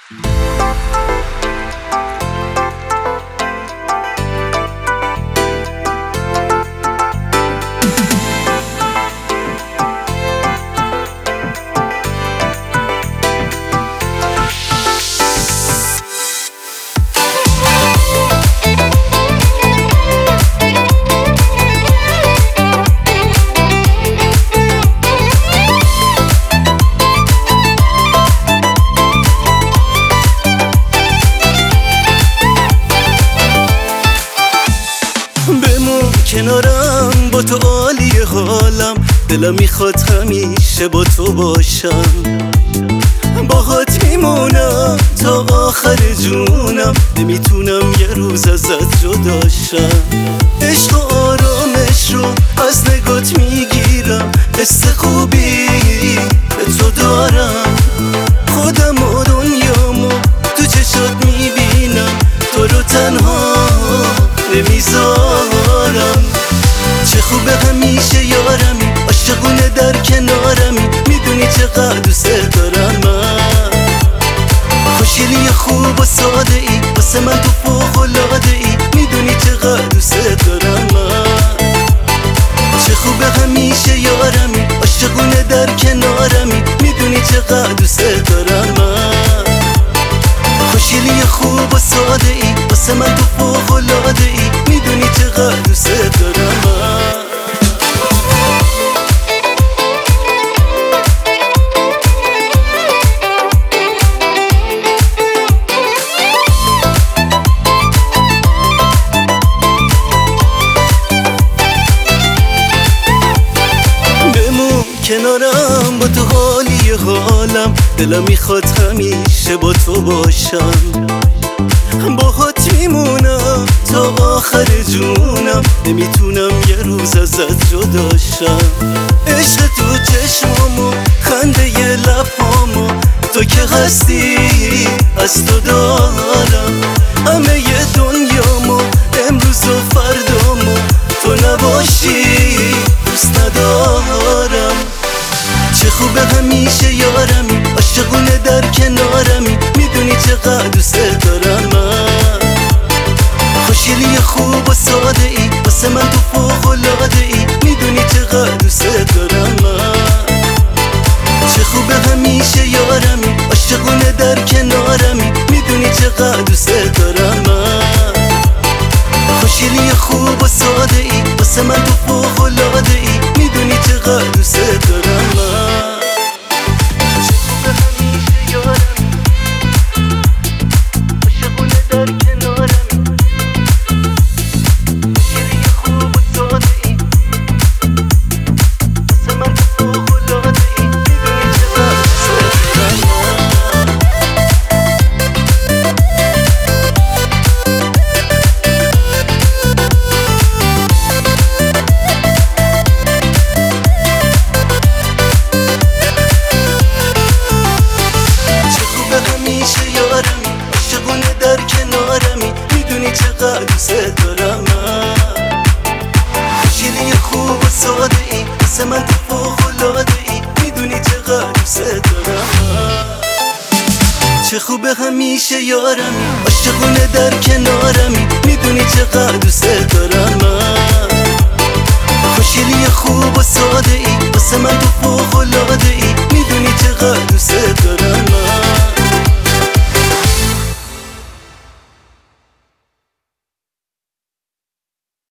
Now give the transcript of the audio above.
بمون کنارم، با تو عالی حالم، دلم میخواد همیشه با تو باشم. باهات میمونم تا آخر جونم، نمیتونم یه روز ازت جداشم. عشق و آرامش رو از نگات میگیرم، حس خوبی به تو دارم. خودم و دنیامو تو چشات میبینم، تو رو تنها نمیذارم. چه خوبه همیشه یارمی، عاشقونه در کنارمی، میدونی چقدر دوست دارم من. خوشگلی خوب و ساده ای، واسه من تو فوق‌العاده ای، میدونی چقدر دوست دارم من. چه خوبه همیشه یارمی، عاشقونه در کنارمی، میدونی چقدر دوست دارم من. خوشگلی خوب و ساده ای، واسه من تو فوق‌العاده ای، میدونی چقدر دوست دارم من. بمون کنارم، با تو حالی حالم، دلم میخواد همیشه با تو باشم. باهات میمونم تا آخر جونم، نمیتونم یه روز ازت جداشم. عشق تو چشمامو، خنده ی لبامو، تو که هستی از تو دارم. همه ی دنیامو، امروز و فردامو، تو نباشی دوست ندارم. چه خوبه همیشه یارمی، عاشقونه در کنارمی، میدونی چقدر دوست دارم من. خوشگلی خوب و ساده ای، واسه من تو فوق‌العاده ای، میدونی چقدر دوست دارم من. چه خوبه همیشه یارمی، عاشقونه در کنارمی، میدونی چقدر دوست دارم من. خوشگلی خوب و ساده ای، واسه من تو فوق‌العاده ای، میدونی چقدر دوست دارم من. میدونی چقدر دوست دارم من. خوشگلی خوب و ساده ای، واسه من تو فوق‌العاده ای، میدونی چقدر دوست دارم من. چه خوبه همیشه یارمی، عاشقونه در کنارمی، میدونی چقدر دوست دارم من. خوشگلی خوب و ساده ای، واسه من تو فوق‌العاده ای، میدونی چقدر دوست دارم